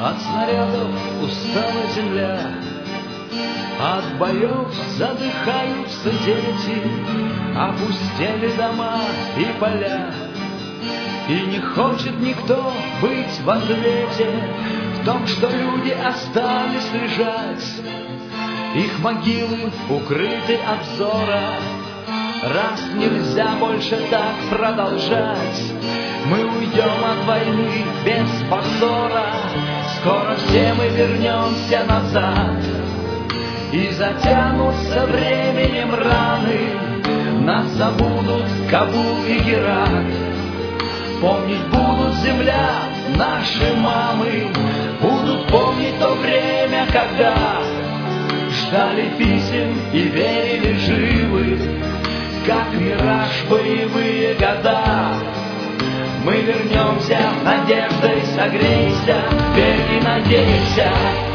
От снарядов устала земля, от боев задыхаются дети, опустели дома и поля. И не хочет никто быть в ответе в том, что люди остались лежать. Их могилы укрыты от взора. Раз нельзя больше так продолжать, мы уйдем от войны без позора. Скоро все мы вернемся назад, и затянутся временем раны. Нас забудут Кабул и Герат. Помнить будут земля, наши мамы, будут помнить то время, когда ждали писем и верили живы, как мираж боевые года. Мы вернемся, надеждой согрейся, верь и надейся.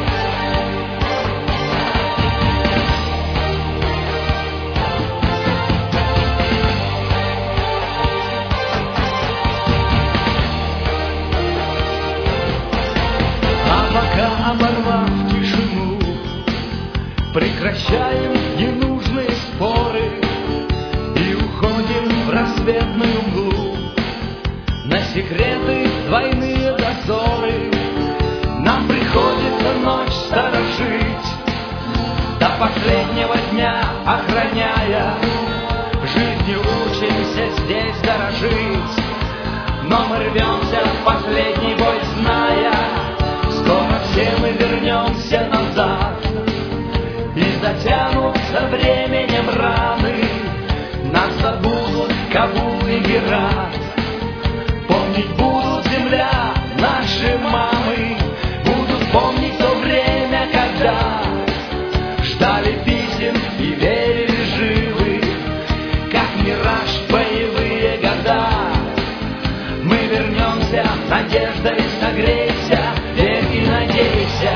Пока, оборвав тишину, прекращаем ненужные споры и уходим в рассветную мглу на секреты двойные дозоры. Нам приходится ночь сторожить, до последнего дня охраняя. Жизнью учимся здесь дорожить, но мы рвемся в последний бой, зная, скоро все мы вернемся назад, и затянутся временем раны. Нас забудут Кабул и Герат. Помнить будут земля, наши мамы, будут помнить то время, когда ждали писем и верили живы, как мираж боевые года. Мы вернемся, надеждой согрейся, верь и надейся.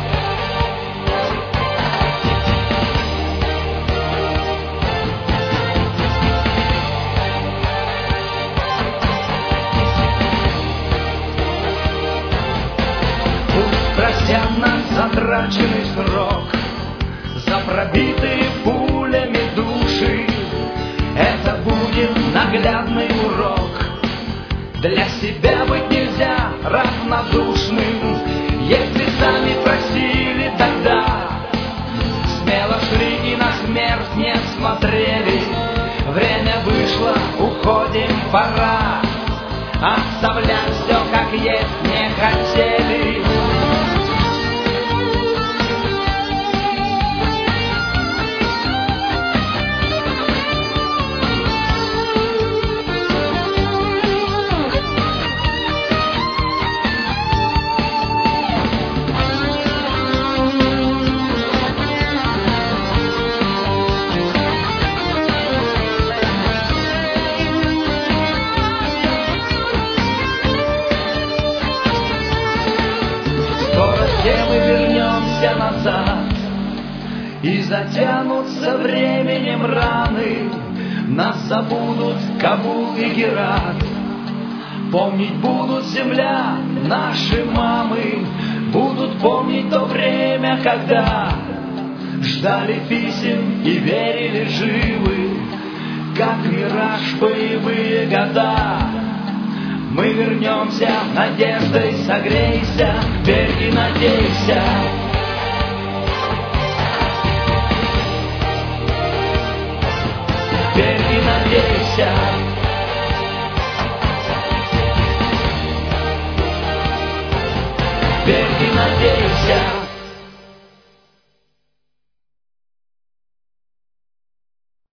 Пусть простят нас затраченный срок, за пробитые пулями души. Это будет наглядный урок. Для себя быть нельзя равнодушным, если сами просили тогда. Смело шли и на смерть не смотрели. Время вышло, уходим, пора. Оставлять все как есть не хотели. Все мы вернемся назад, и затянутся временем раны. Нас забудут Кабул и Герат. Помнить будут земля, наши мамы, будут помнить то время, когда ждали писем и верили живы, как мираж боевые года. Мы вернемся, надеждой согрейся, верь и надейся. Верь и надейся.